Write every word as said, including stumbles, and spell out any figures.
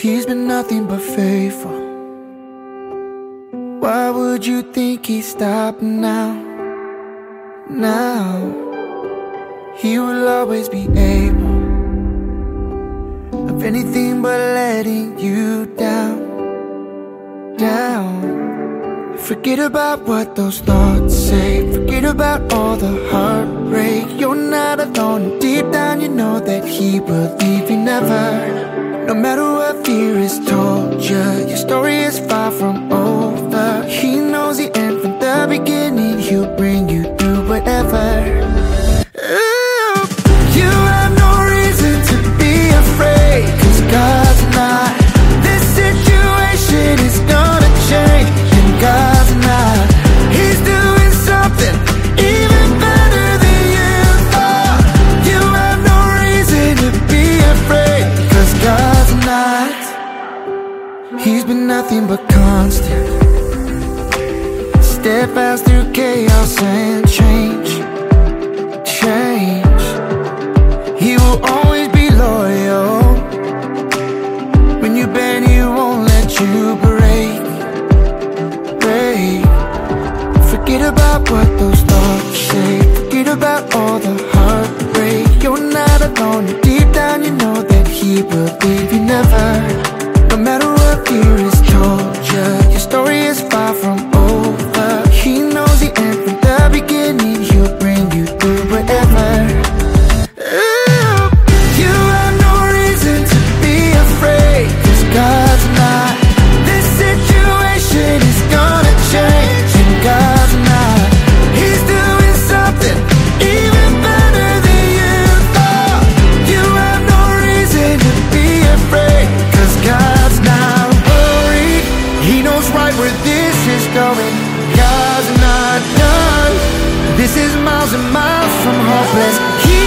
He's been nothing but faithful. Why would you think he'd stop now? Now he will always be able of anything but letting you down, down. Forget about what those thoughts say. Forget about all the heartbreak. You're not alone. Deep down you know that he will leave you never. No matter what fear has told you, your story is far from over. He knows the end from the beginning. He'll bring you through whatever. Ooh, you have no reason to be afraid, 'cause God's not. This situation is gonna change, and God's not. He's doing something even better than you thought. You have no reason to be afraid, 'cause God's not. He's been nothing but constant, steadfast through chaos and change, change. He will always be loyal. When you bend, he won't let you break, break. Forget about what those thoughts say. Forget about all the heartbreak. You're not alone. Deep down you know that he will leave you never. No matter what fear has told you, your story is far from over. He knows the end from the beginning. He'll bring you through whatever. Ooh, you have no reason to be afraid, 'cause God's not. This situation is gonna change, and God's not. He's doing something even better than you thought. You have no reason to be afraid, 'cause God's not worried. He knows right where this is going. God's not done. This is miles and miles from hopeless. He